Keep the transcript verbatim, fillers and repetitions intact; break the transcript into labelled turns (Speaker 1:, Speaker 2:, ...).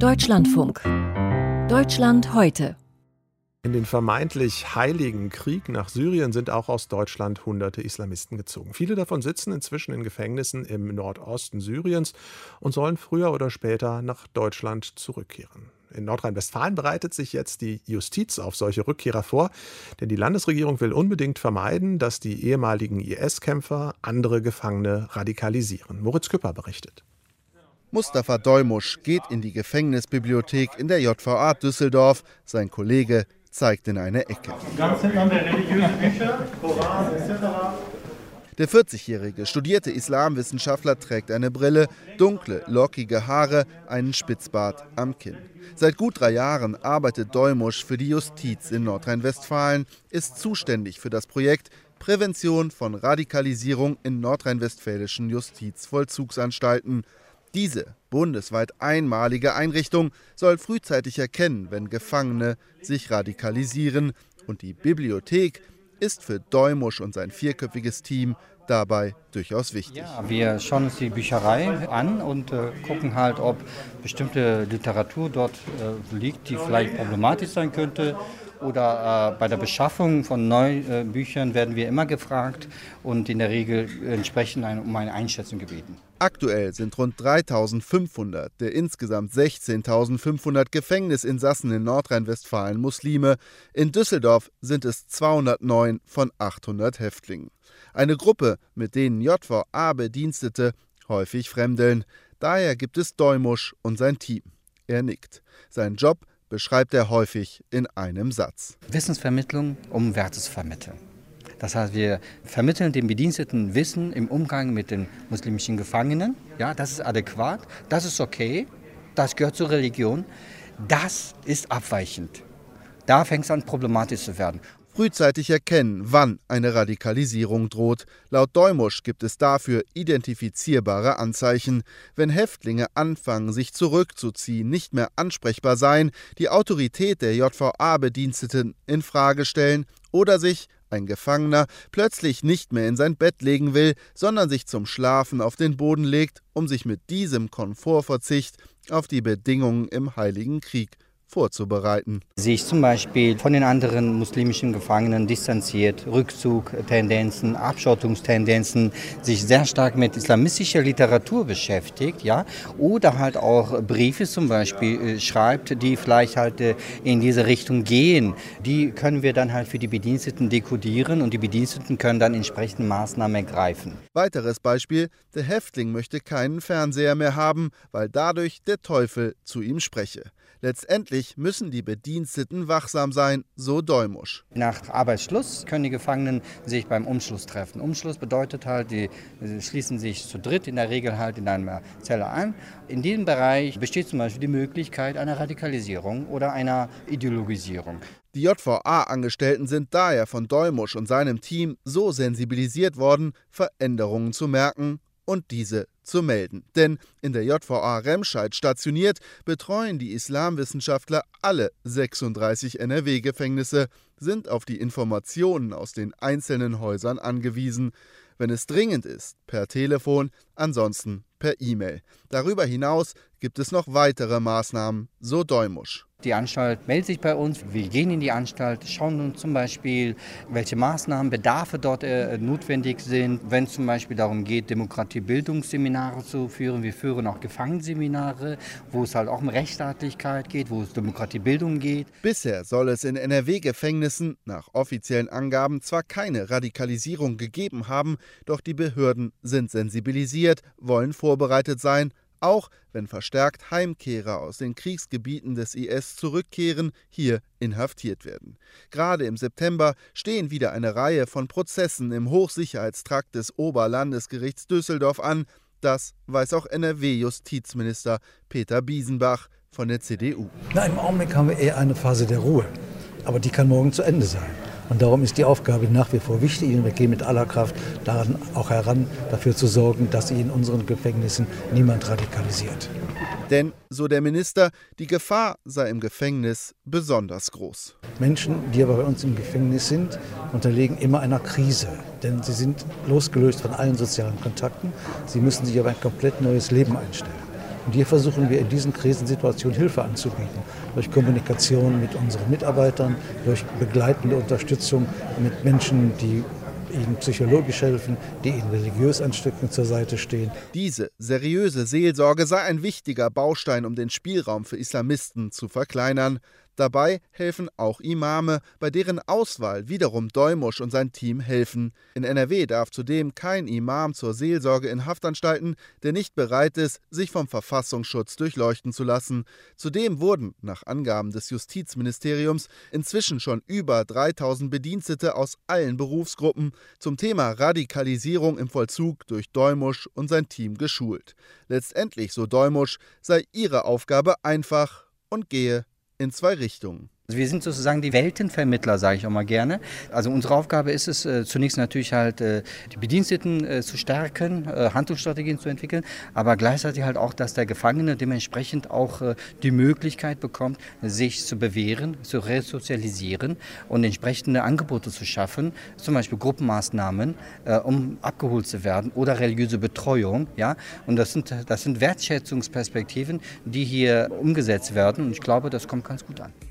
Speaker 1: Deutschlandfunk. Deutschland heute.
Speaker 2: In den vermeintlich heiligen Krieg nach Syrien sind auch aus Deutschland hunderte Islamisten gezogen. Viele davon sitzen inzwischen in Gefängnissen im Nordosten Syriens und sollen früher oder später nach Deutschland zurückkehren. In Nordrhein-Westfalen bereitet sich jetzt die Justiz auf solche Rückkehrer vor, denn die Landesregierung will unbedingt vermeiden, dass die ehemaligen I S-Kämpfer andere Gefangene radikalisieren. Moritz Küpper berichtet.
Speaker 3: Mustafa Doymuş geht in die Gefängnisbibliothek in der J V A Düsseldorf. Sein Kollege zeigt in eine Ecke.
Speaker 4: Ganz hinten an der religiösen Bücher, Koran et cetera.
Speaker 3: Der vierzigjährige studierte Islamwissenschaftler trägt eine Brille, dunkle, lockige Haare, einen Spitzbart am Kinn. Seit gut drei Jahren arbeitet Doymuş für die Justiz in Nordrhein-Westfalen, ist zuständig für das Projekt Prävention von Radikalisierung in nordrhein-westfälischen Justizvollzugsanstalten. Diese bundesweit einmalige Einrichtung soll frühzeitig erkennen, wenn Gefangene sich radikalisieren. Und die Bibliothek ist für Doymuş und sein vierköpfiges Team dabei durchaus wichtig.
Speaker 5: Ja, wir schauen uns die Bücherei an und äh, gucken halt, ob bestimmte Literatur dort äh, liegt, die vielleicht problematisch sein könnte. Oder äh, bei der Beschaffung von neuen äh, Büchern werden wir immer gefragt und in der Regel entsprechend ein, um eine Einschätzung gebeten.
Speaker 3: Aktuell sind rund dreitausendfünfhundert der insgesamt sechzehntausendfünfhundert Gefängnisinsassen in Nordrhein-Westfalen Muslime. In Düsseldorf sind es zweihundertneun von achthundert Häftlingen. Eine Gruppe, mit denen J V A-Bedienstete häufig fremdeln. Daher gibt es Doymuş und sein Team. Er nickt. Sein Job beschreibt er häufig in einem Satz.
Speaker 5: Wissensvermittlung, um Werte zu vermitteln. Das heißt, wir vermitteln den Bediensteten Wissen im Umgang mit den muslimischen Gefangenen. Ja, das ist adäquat, das ist okay, das gehört zur Religion. Das ist abweichend. Da fängt es an, problematisch zu werden.
Speaker 3: Frühzeitig erkennen, wann eine Radikalisierung droht. Laut Doymuş gibt es dafür identifizierbare Anzeichen. Wenn Häftlinge anfangen, sich zurückzuziehen, nicht mehr ansprechbar sein, die Autorität der J V A-Bediensteten in Frage stellen oder sich ein Gefangener plötzlich nicht mehr in sein Bett legen will, sondern sich zum Schlafen auf den Boden legt, um sich mit diesem Komfortverzicht auf die Bedingungen im Heiligen Krieg vorzubereiten.
Speaker 5: Sich zum Beispiel von den anderen muslimischen Gefangenen distanziert, Rückzugtendenzen, Abschottungstendenzen, sich sehr stark mit islamistischer Literatur beschäftigt, ja, oder halt auch Briefe zum Beispiel schreibt, die vielleicht halt in diese Richtung gehen. Die können wir dann halt für die Bediensteten dekodieren und die Bediensteten können dann entsprechende Maßnahmen ergreifen.
Speaker 3: Weiteres Beispiel: Der Häftling möchte keinen Fernseher mehr haben, weil dadurch der Teufel zu ihm spreche. Letztendlich müssen die Bediensteten wachsam sein, so Doymuş.
Speaker 5: Nach Arbeitsschluss können die Gefangenen sich beim Umschluss treffen. Umschluss bedeutet halt, die schließen sich zu dritt in der Regel halt in einer Zelle ein. In diesem Bereich besteht zum Beispiel die Möglichkeit einer Radikalisierung oder einer Ideologisierung.
Speaker 3: Die J V A-Angestellten sind daher von Doymuş und seinem Team so sensibilisiert worden, Veränderungen zu merken und diese zu melden. Denn in der J V A Remscheid stationiert, betreuen die Islamwissenschaftler alle sechsunddreißig N R W-Gefängnisse, sind auf die Informationen aus den einzelnen Häusern angewiesen. Wenn es dringend ist, per Telefon, ansonsten per E-Mail. Darüber hinaus gibt es noch weitere Maßnahmen, so Doymuş.
Speaker 5: Die Anstalt meldet sich bei uns, wir gehen in die Anstalt, schauen uns zum Beispiel, welche Maßnahmen, Bedarfe dort äh, notwendig sind. Wenn es zum Beispiel darum geht, Demokratiebildungsseminare zu führen, wir führen auch Gefangenenseminare, wo es halt auch um Rechtsstaatlichkeit geht, wo es Demokratiebildung geht.
Speaker 3: Bisher soll es in N R W-Gefängnissen nach offiziellen Angaben zwar keine Radikalisierung gegeben haben, doch die Behörden sind sensibilisiert, wollen vorbereitet sein, auch wenn verstärkt Heimkehrer aus den Kriegsgebieten des I S zurückkehren, hier inhaftiert werden. Gerade im September stehen wieder eine Reihe von Prozessen im Hochsicherheitstrakt des Oberlandesgerichts Düsseldorf an. Das weiß auch N R W-Justizminister Peter Biesenbach von der C D U.
Speaker 6: Na, im Augenblick haben wir eher eine Phase der Ruhe, aber die kann morgen zu Ende sein. Und darum ist die Aufgabe nach wie vor wichtig und wir gehen mit aller Kraft daran auch heran, dafür zu sorgen, dass sich in unseren Gefängnissen niemand radikalisiert.
Speaker 3: Denn, so der Minister, die Gefahr sei im Gefängnis besonders groß.
Speaker 6: Menschen, die aber bei uns im Gefängnis sind, unterliegen immer einer Krise. Denn sie sind losgelöst von allen sozialen Kontakten. Sie müssen sich auf ein komplett neues Leben einstellen. Und hier versuchen wir in diesen Krisensituationen Hilfe anzubieten. Durch Kommunikation mit unseren Mitarbeitern, durch begleitende Unterstützung mit Menschen, die ihnen psychologisch helfen, die ihnen religiös ein Stückchen zur Seite stehen.
Speaker 3: Diese seriöse Seelsorge sei ein wichtiger Baustein, um den Spielraum für Islamisten zu verkleinern. Dabei helfen auch Imame, bei deren Auswahl wiederum Deumosch und sein Team helfen. In N R W darf zudem kein Imam zur Seelsorge in Haftanstalten, der nicht bereit ist, sich vom Verfassungsschutz durchleuchten zu lassen. Zudem wurden, nach Angaben des Justizministeriums, inzwischen schon über dreitausend Bedienstete aus allen Berufsgruppen zum Thema Radikalisierung im Vollzug durch Deumosch und sein Team geschult. Letztendlich, so Deumosch, sei ihre Aufgabe einfach und gehe in zwei Richtungen.
Speaker 5: Also wir sind sozusagen die Weltenvermittler, sage ich auch mal gerne. Also unsere Aufgabe ist es, äh, zunächst natürlich halt äh, die Bediensteten äh, zu stärken, äh, Handlungsstrategien zu entwickeln, aber gleichzeitig halt auch, dass der Gefangene dementsprechend auch äh, die Möglichkeit bekommt, sich zu bewähren, zu resozialisieren und entsprechende Angebote zu schaffen, zum Beispiel Gruppenmaßnahmen, äh, um abgeholt zu werden oder religiöse Betreuung. Ja? Und das sind, das sind Wertschätzungsperspektiven, die hier umgesetzt werden und ich glaube, das kommt ganz gut an.